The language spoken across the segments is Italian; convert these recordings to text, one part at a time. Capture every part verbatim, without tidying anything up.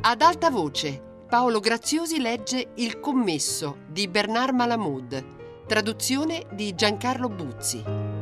Ad alta voce, Paolo Graziosi legge Il commesso di Bernard Malamud, traduzione di Giancarlo Buzzi.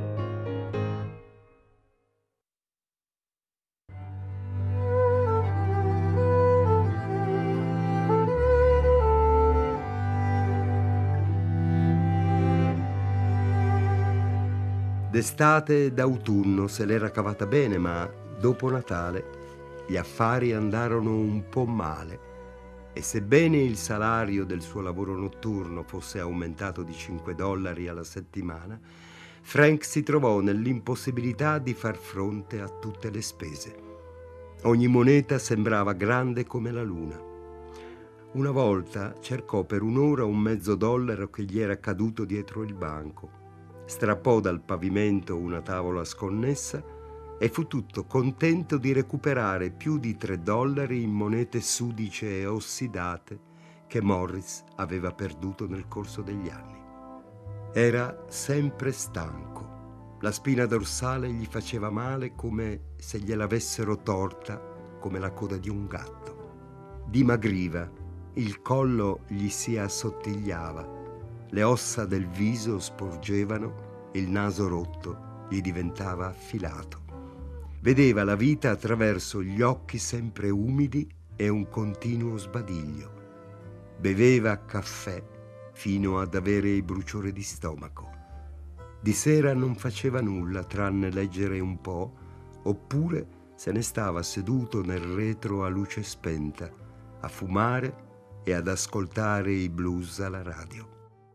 D'estate e d'autunno se l'era cavata bene, ma dopo Natale gli affari andarono un po' male e sebbene il salario del suo lavoro notturno fosse aumentato di cinque dollari alla settimana, Frank si trovò nell'impossibilità di far fronte a tutte le spese. Ogni moneta sembrava grande come la luna. Una volta cercò per un'ora un mezzo dollaro che gli era caduto dietro il banco. Strappò dal pavimento una tavola sconnessa e fu tutto contento di recuperare più di tre dollari in monete sudice e ossidate che Morris aveva perduto nel corso degli anni. Era sempre stanco. La spina dorsale gli faceva male come se gliel'avessero torta, come la coda di un gatto. Dimagriva, il collo gli si assottigliava, le ossa del viso sporgevano, il naso rotto gli diventava affilato. Vedeva la vita attraverso gli occhi sempre umidi e un continuo sbadiglio. Beveva caffè fino ad avere il bruciore di stomaco. Di sera non faceva nulla tranne leggere un po', oppure se ne stava seduto nel retro a luce spenta, a fumare e ad ascoltare i blues alla radio.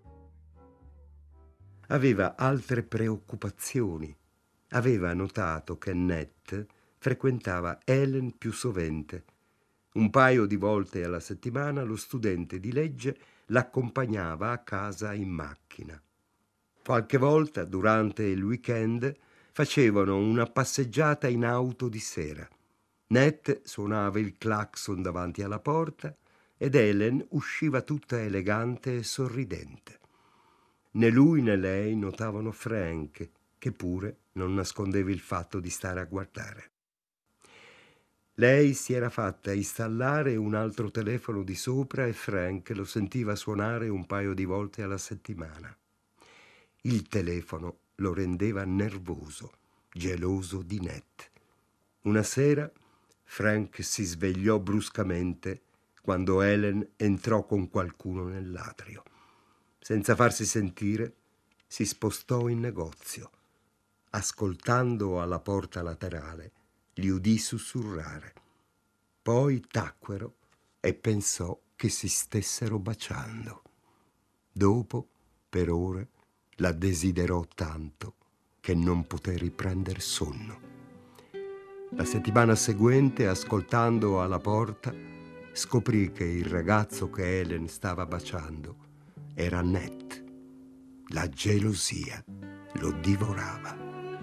Aveva altre preoccupazioni. Aveva notato che Nat frequentava Helen più sovente. Un paio di volte alla settimana lo studente di legge l'accompagnava a casa in macchina. Qualche volta, durante il weekend, facevano una passeggiata in auto di sera. Nat suonava il clacson davanti alla porta ed Helen usciva tutta elegante e sorridente. Né lui né lei notavano Frank, che pure non nascondeva il fatto di stare a guardare. Lei si era fatta installare un altro telefono di sopra e Frank lo sentiva suonare un paio di volte alla settimana. Il telefono lo rendeva nervoso, geloso di Nat. Una sera Frank si svegliò bruscamente quando Helen entrò con qualcuno nell'atrio. Senza farsi sentire, si spostò in negozio. Ascoltando alla porta laterale, li udì sussurrare. Poi tacquero e pensò che si stessero baciando. Dopo, per ore, la desiderò tanto che non poté riprender sonno. La settimana seguente, ascoltando alla porta, scoprì che il ragazzo che Helen stava baciando era Nat. La gelosia lo divorava.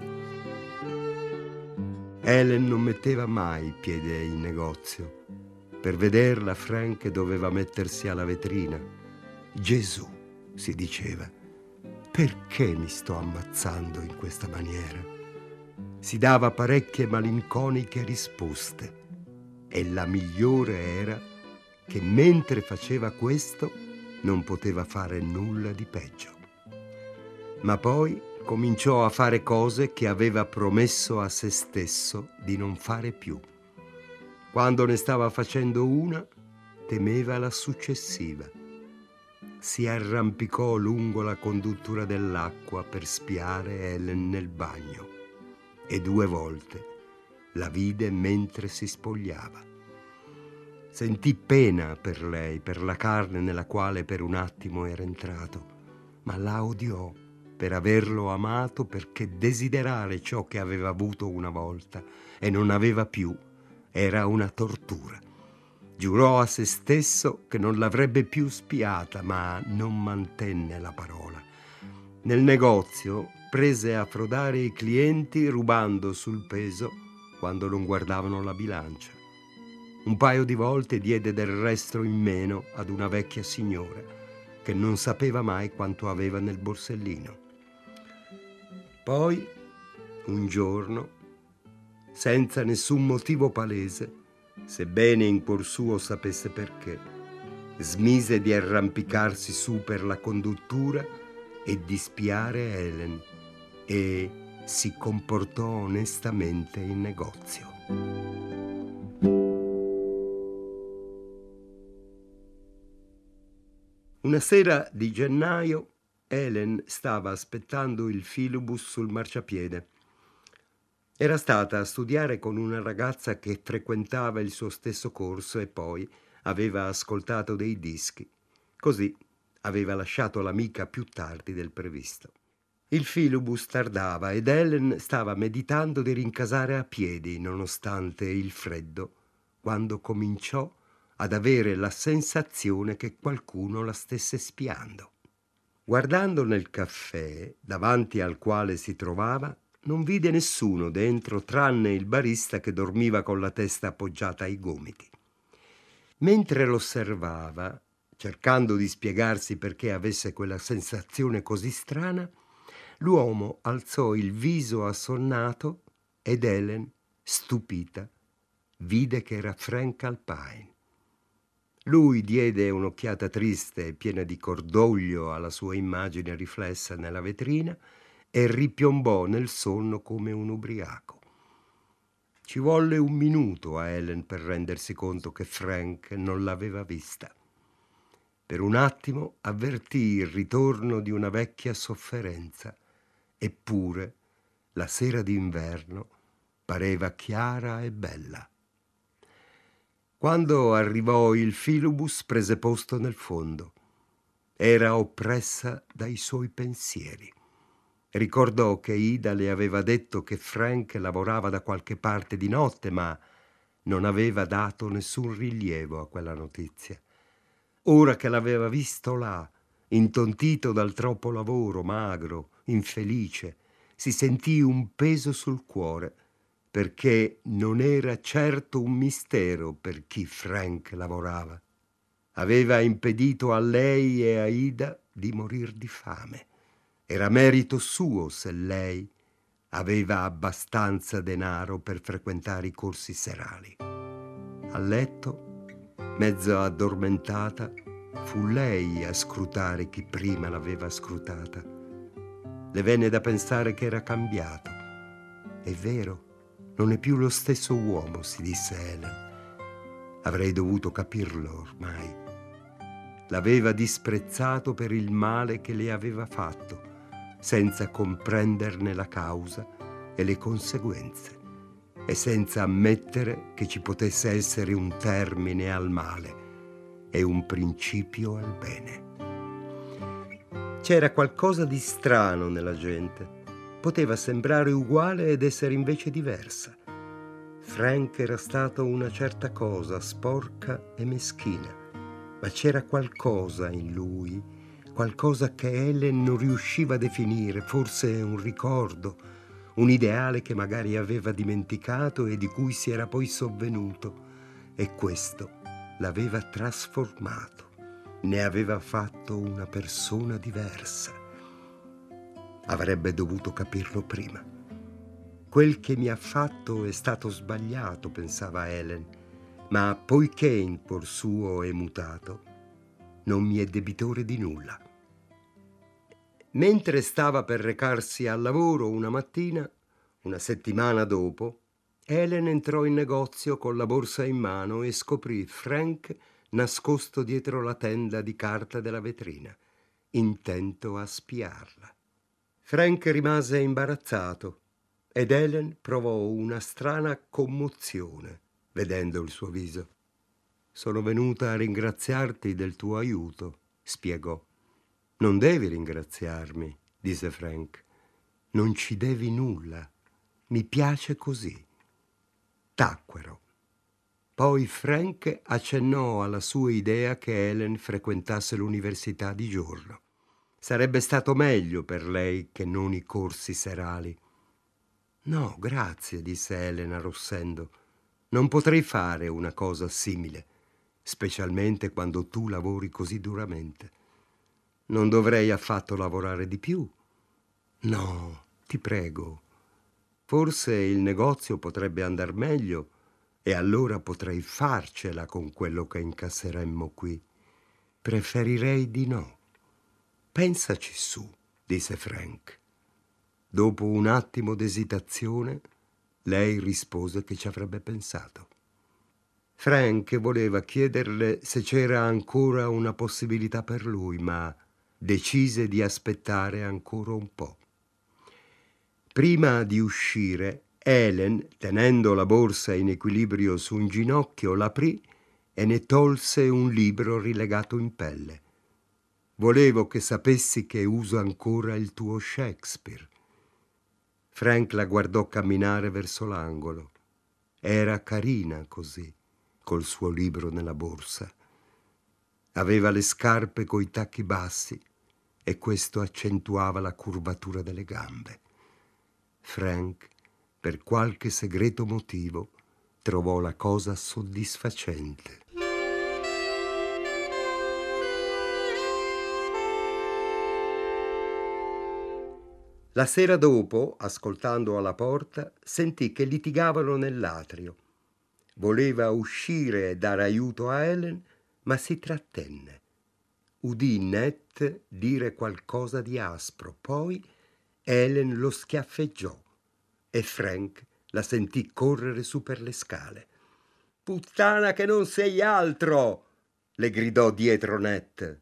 Helen non metteva mai piede in negozio. Per vederla, Frank doveva mettersi alla vetrina. Gesù, si diceva, perché mi sto ammazzando in questa maniera? Si dava parecchie malinconiche risposte e la migliore era che mentre faceva questo non poteva fare nulla di peggio. Ma poi cominciò a fare cose che aveva promesso a se stesso di non fare più. Quando ne stava facendo una, temeva la successiva. Si arrampicò lungo la conduttura dell'acqua per spiare Helen nel bagno e due volte la vide mentre si spogliava. Sentì pena per lei, per la carne nella quale per un attimo era entrato, ma la odiò per averlo amato, perché desiderare ciò che aveva avuto una volta e non aveva più era una tortura. Giurò a se stesso che non l'avrebbe più spiata, ma non mantenne la parola. Nel negozio prese a frodare i clienti rubando sul peso quando non guardavano la bilancia. Un paio di volte diede del resto in meno ad una vecchia signora che non sapeva mai quanto aveva nel borsellino. Poi, un giorno, senza nessun motivo palese, sebbene in cuor suo sapesse perché, smise di arrampicarsi su per la conduttura e di spiare Helen e si comportò onestamente in negozio. Una sera di gennaio Helen stava aspettando il filobus sul marciapiede. Era stata a studiare con una ragazza che frequentava il suo stesso corso e poi aveva ascoltato dei dischi. Così aveva lasciato l'amica più tardi del previsto. Il filobus tardava ed Helen stava meditando di rincasare a piedi, nonostante il freddo, quando cominciò ad avere la sensazione che qualcuno la stesse spiando. Guardando nel caffè, davanti al quale si trovava, non vide nessuno dentro tranne il barista che dormiva con la testa appoggiata ai gomiti. Mentre l'osservava, cercando di spiegarsi perché avesse quella sensazione così strana, l'uomo alzò il viso assonnato ed Helen, stupita, vide che era Frank Alpine. Lui diede un'occhiata triste e piena di cordoglio alla sua immagine riflessa nella vetrina e ripiombò nel sonno come un ubriaco. Ci volle un minuto a Helen per rendersi conto che Frank non l'aveva vista. Per un attimo avvertì il ritorno di una vecchia sofferenza, eppure la sera d'inverno pareva chiara e bella. Quando arrivò il filobus prese posto nel fondo. Era oppressa dai suoi pensieri. Ricordò che Ida le aveva detto che Frank lavorava da qualche parte di notte, ma non aveva dato nessun rilievo a quella notizia. Ora che l'aveva visto là, intontito dal troppo lavoro, magro, infelice, si sentì un peso sul cuore, perché non era certo un mistero per chi Frank lavorava. Aveva impedito a lei e a Ida di morir di fame. Era merito suo se lei aveva abbastanza denaro per frequentare i corsi serali. A letto, mezzo addormentata, fu lei a scrutare chi prima l'aveva scrutata. Le venne da pensare che era cambiato. È vero, non è più lo stesso uomo, si disse Helen. Avrei dovuto capirlo ormai. L'aveva disprezzato per il male che le aveva fatto, senza comprenderne la causa e le conseguenze, e senza ammettere che ci potesse essere un termine al male e un principio al bene. C'era qualcosa di strano nella gente. Poteva sembrare uguale ed essere invece diversa. Frank era stato una certa cosa, sporca e meschina, ma c'era qualcosa in lui, qualcosa che Helen non riusciva a definire, forse un ricordo, un ideale che magari aveva dimenticato e di cui si era poi sovvenuto, e questo l'aveva trasformato, ne aveva fatto una persona diversa. Avrebbe dovuto capirlo prima. Quel che mi ha fatto è stato sbagliato, pensava Helen, ma poiché in cuor suo è mutato, non mi è debitore di nulla. Mentre stava per recarsi al lavoro una mattina, una settimana dopo, Helen entrò in negozio con la borsa in mano e scoprì Frank nascosto dietro la tenda di carta della vetrina, intento a spiarla. Frank rimase imbarazzato ed Helen provò una strana commozione vedendo il suo viso. «Sono venuta a ringraziarti del tuo aiuto», spiegò. «Non devi ringraziarmi», disse Frank. «Non ci devi nulla. Mi piace così». Tacquero. Poi Frank accennò alla sua idea che Helen frequentasse l'università di giorno. Sarebbe stato meglio per lei che non i corsi serali. «No, grazie», disse Helen arrossendo. «Non potrei fare una cosa simile, specialmente quando tu lavori così duramente. Non dovrei affatto lavorare di più. No, ti prego. Forse il negozio potrebbe andar meglio e allora potrei farcela con quello che incasseremmo qui. Preferirei di no. Pensaci su, disse Frank. Dopo un attimo d'esitazione, lei rispose che ci avrebbe pensato. Frank voleva chiederle se c'era ancora una possibilità per lui, ma decise di aspettare ancora un po'. Prima di uscire, Helen, tenendo la borsa in equilibrio su un ginocchio, l'aprì e ne tolse un libro rilegato in pelle. Volevo che sapessi che uso ancora il tuo Shakespeare. Frank la guardò camminare verso l'angolo. Era carina così, col suo libro nella borsa. Aveva le scarpe coi tacchi bassi e questo accentuava la curvatura delle gambe. Frank, per qualche segreto motivo, trovò la cosa soddisfacente. La sera dopo, ascoltando alla porta, sentì che litigavano nell'atrio. Voleva uscire e dare aiuto a Helen, ma si trattenne. Udì Ned dire qualcosa di aspro, poi Helen lo schiaffeggiò e Frank la sentì correre su per le scale. «Puttana che non sei altro!» le gridò dietro Ned.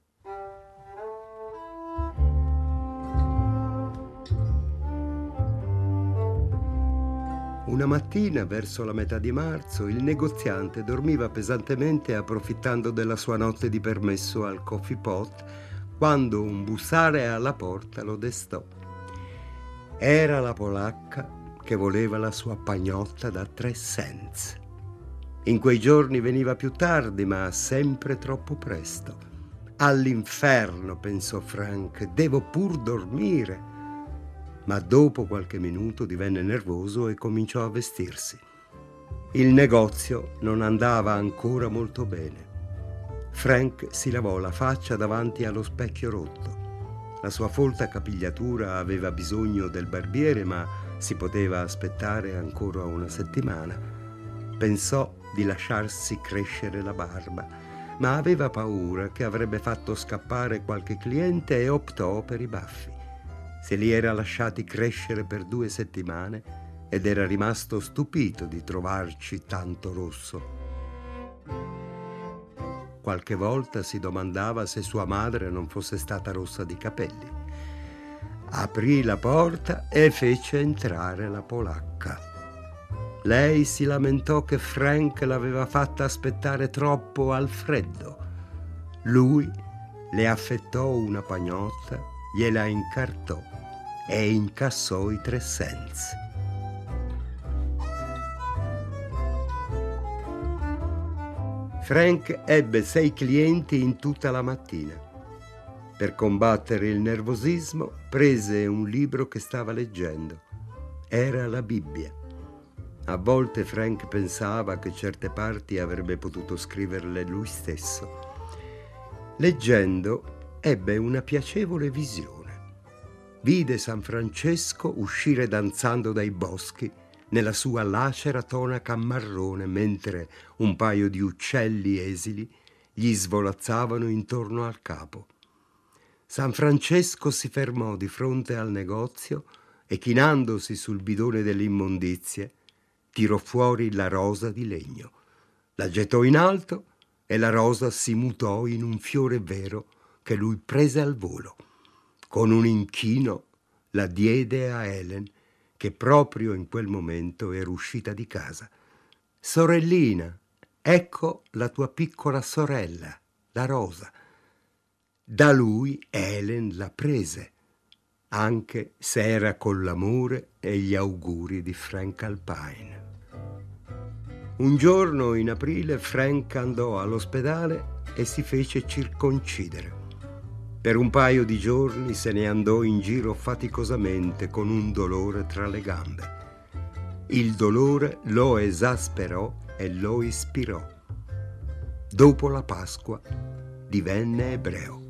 Una mattina, verso la metà di marzo, il negoziante dormiva pesantemente approfittando della sua notte di permesso al coffee pot, quando un bussare alla porta lo destò. Era la polacca che voleva la sua pagnotta da tre cents. In quei giorni veniva più tardi, ma sempre troppo presto. All'inferno, pensò Frank, devo pur dormire. Ma dopo qualche minuto divenne nervoso e cominciò a vestirsi. Il negozio non andava ancora molto bene. Frank si lavò la faccia davanti allo specchio rotto. La sua folta capigliatura aveva bisogno del barbiere, ma si poteva aspettare ancora una settimana. Pensò di lasciarsi crescere la barba, ma aveva paura che avrebbe fatto scappare qualche cliente e optò per i baffi. Se li era lasciati crescere per due settimane ed era rimasto stupito di trovarci tanto rosso. Qualche volta si domandava se sua madre non fosse stata rossa di capelli. Aprì la porta e fece entrare la polacca. Lei si lamentò che Frank l'aveva fatta aspettare troppo al freddo. Lui le affettò una pagnotta, gliela incartò e incassò i tre cents. Frank ebbe sei clienti in tutta la mattina. Per combattere il nervosismo prese un libro che stava leggendo. Era la Bibbia. A volte Frank pensava che certe parti avrebbe potuto scriverle lui stesso. Leggendo ebbe una piacevole visione. Vide San Francesco uscire danzando dai boschi nella sua lacera tonaca marrone, mentre un paio di uccelli esili gli svolazzavano intorno al capo. San Francesco si fermò di fronte al negozio e, chinandosi sul bidone delle immondizie, tirò fuori la rosa di legno. La gettò in alto e la rosa si mutò in un fiore vero che lui prese al volo. Con un inchino la diede a Helen, che proprio in quel momento era uscita di casa. «Sorellina, ecco la tua piccola sorella, la rosa». Da lui Helen la prese, anche se era con l'amore e gli auguri di Frank Alpine. Un giorno in aprile Frank andò all'ospedale e si fece circoncidere. Per un paio di giorni se ne andò in giro faticosamente con un dolore tra le gambe. Il dolore lo esasperò e lo ispirò. Dopo la Pasqua divenne ebreo.